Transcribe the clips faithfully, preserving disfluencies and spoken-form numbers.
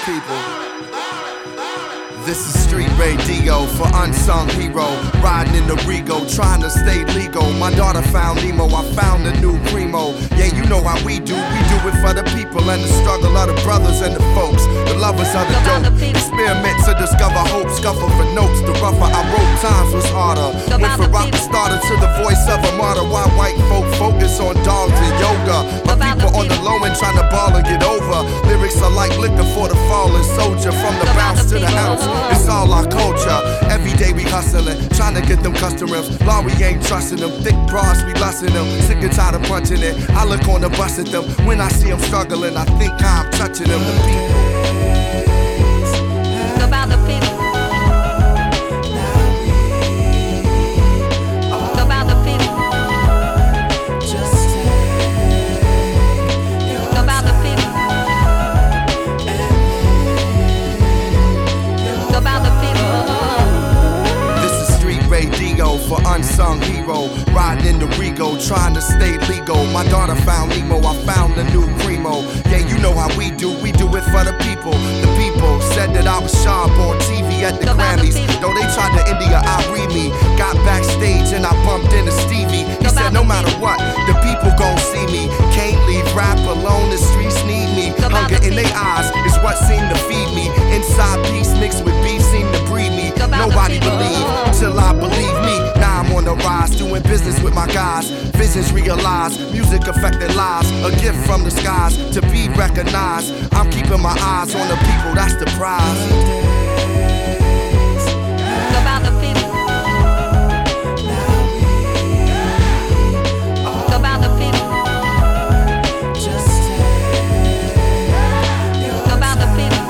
people. This is street radio for unsung hero. Riding in the Rego, trying to stay legal. My daughter found Nemo, I found a new primo. Yeah, you know how we do, we do it for the people and the struggle of the brothers and the folks, the lovers of the dope. Experiment to discover hope, scuffle for notes. The rougher I wrote, times was harder. Went from rock starter to the voice of a martyr. Why white folk focus on dogs and yoga? My people on the low end trying to ball and get over. Lyrics are like liquor for the fallen soldier. From the bounce to the ounce, it's all our culture. Every day we hustling, trying to get them customers. Law, we ain't trusting them. Thick bras, we lusting them. Sick and tired of punching it. I look on the bus at them. When I see them struggling, I think how I'm touching them. The people. About the people. About the people. About the people. About the people. This is street radio for unsung hero. Riding in the Rego, trying to stay legal. My daughter found Nemo, I found a new primo. Yeah, you know how we do, we do it for the people. The people said that I was sharp on T V at the Grammys. Though they tried to India, I read me. Got backstage and I bumped into Stevie. He said no matter what, the people gon' see me. Can't leave rap alone, the streets need me. Hunger in their eyes is what seemed to feed me. Inside peace mixed with beef seemed to breed me. Nobody believed till I believe me. Now I'm on the rise, doing business with my guys. Visions realized, music affecting lives. A gift from the skies to be recognized. I'm keeping my eyes on the people, that's the prize. About the people. About the people. About the people.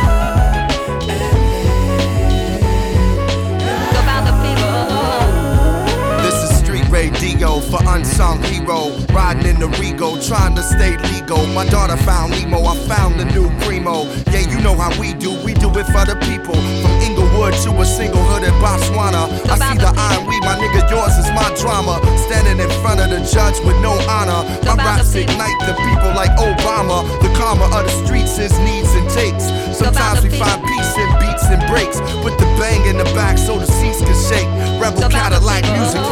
About the people. This is street radio for unsung hero. Riding in the Rego, trying to stay legal. My daughter found Nemo, I found a new primo. Yeah, you know how we do, we do it for the people. From Inglewood to a single hood in Botswana. I see the iron weed, my nigga, yours is my drama. Standing in front of the judge with no honor. My raps ignite the people like Obama. The karma of the streets is needs and takes. Sometimes we find peace in beats and breaks. Put the bang in the back so the seats can shake. Rebel Cadillac music